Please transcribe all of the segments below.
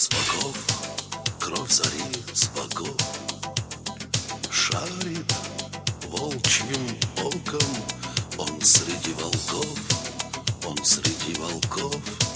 с боков, кровь зари с боков шарит волчьим оком. Он среди волков, он среди волков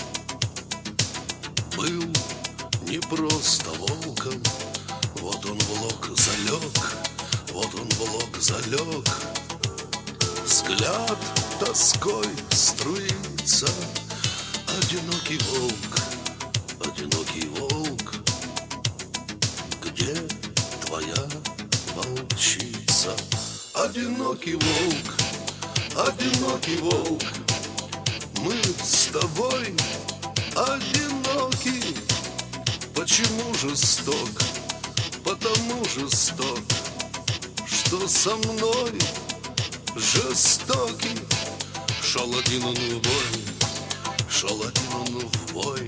был не просто волком. Вот он в лог залег, вот он в лог залег. Взгляд тоской струится. Одинокий волк, одинокий волк, где твоя волчица? Одинокий волк, одинокий волк, мы с тобой одиноки. Почему жесток? Потому жесток, что со мной жестокий. Шел один он в бой, шел один он в бой,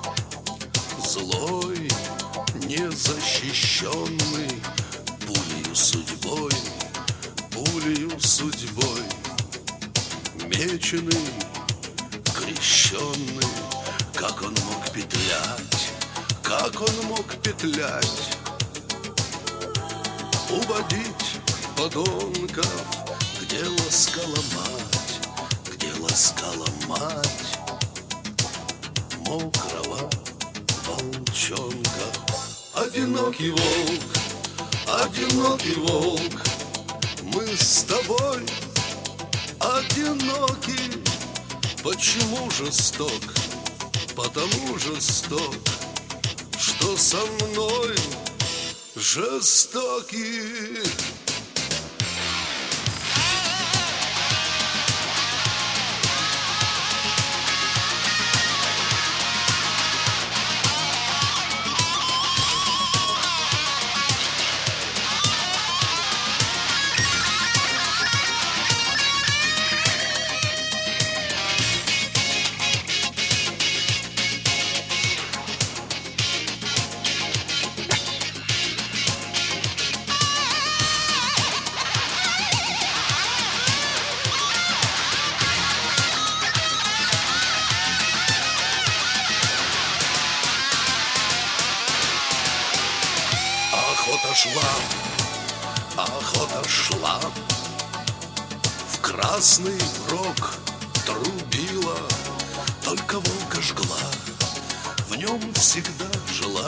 злой, незащищенный пулею судьбой, пулею судьбой, меченый, крещенный. Как он мог петлять, как он мог петлять, уводить подонков, где ласкала мать, где ласкала мать мокрого волчонка. Одинокий волк, одинокий волк, мы с тобой одиноки. Почему жесток? Потому жесток, что со мной жестокий. Охота шла, охота шла, в красный рог трубила, только волка жгла, в нем всегда жила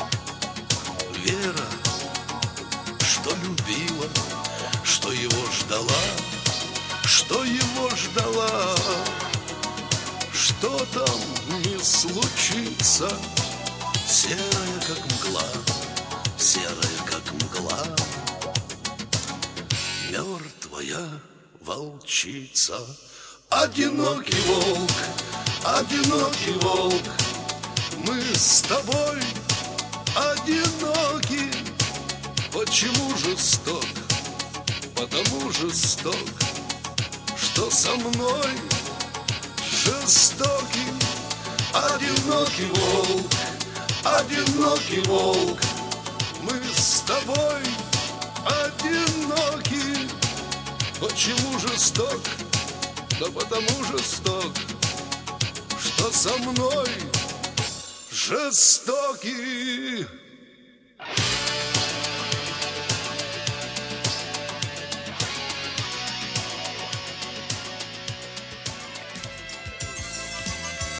вера, что любила, что его ждала, что его ждала. Что там не случится, серая как мгла, серая как мгла, мертвая волчица. Одинокий волк, одинокий волк, мы с тобой одиноки. Почему жесток? Потому жесток, что со мной жестокий. Одинокий волк, одинокий волк, мы с тобой одиноки. Почему жесток? Да потому жесток, что со мной жестокий.